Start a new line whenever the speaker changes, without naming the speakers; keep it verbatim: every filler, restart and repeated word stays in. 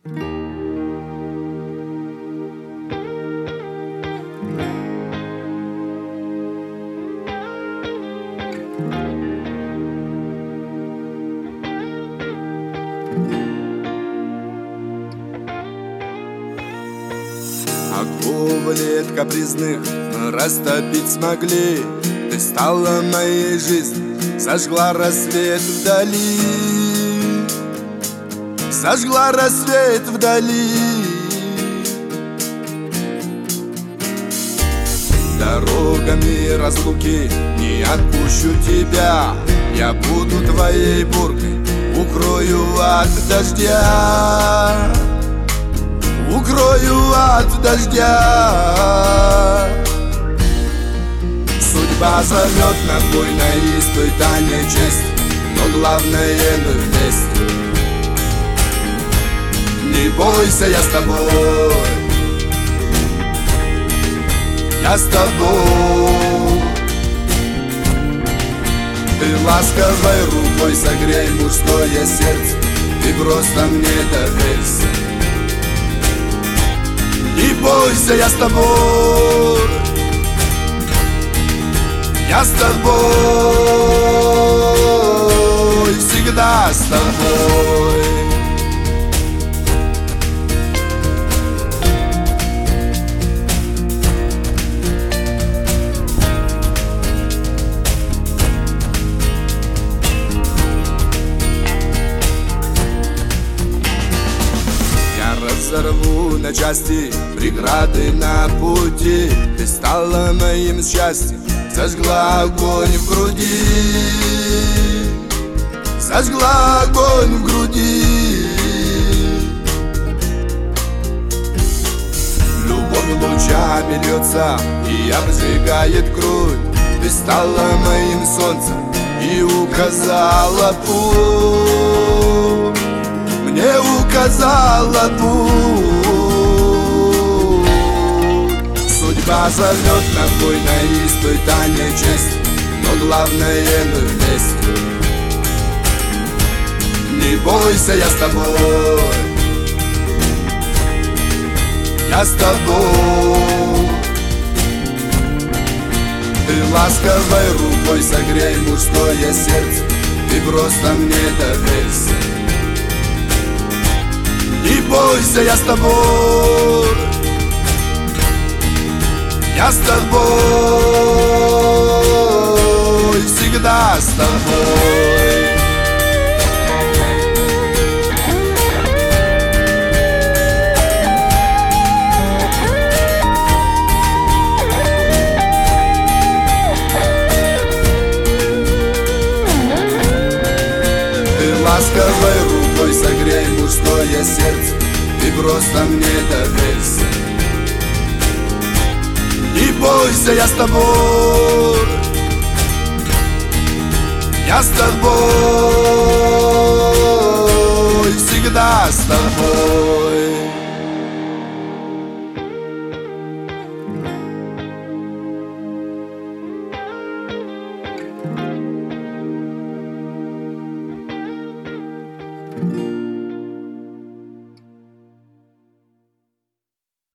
Оковы лет капризных растопить смогли. Ты стала моей жизнью, сожгла рассвет вдали, сожгла рассвет вдали. Дорогами разлуки не отпущу тебя. Я буду твоей буркой, укрою от дождя, укрою от дождя. Судьба зовет на бой, на испытание чести, но главное мы вместе. Не бойся, я с тобой, я с тобой. Ты ласковой рукой согрей мужское сердце, ты просто мне доверься. Не бойся, я с тобой, я с тобой, всегда с тобой. Разорву на части преграды на пути. Ты стала моим счастьем, зажгла огонь в груди, зажгла огонь в груди. Любовь лучами льется и обжигает грудь. Ты стала моим солнцем и указала путь, мне указала путь. Судьба зовет на бой, на испытание чести, но главное мы вместе. Не бойся, я с тобой, я с тобой. Ты ласковой рукой согрей мужское сердце, ты просто мне доверься. Не бойся, я с тобой, я с тобой, всегда с тобой. Ты ласковой рукой согрей мужское сердце, ты просто мне доверься. Не бойся, я с тобой, я с тобой.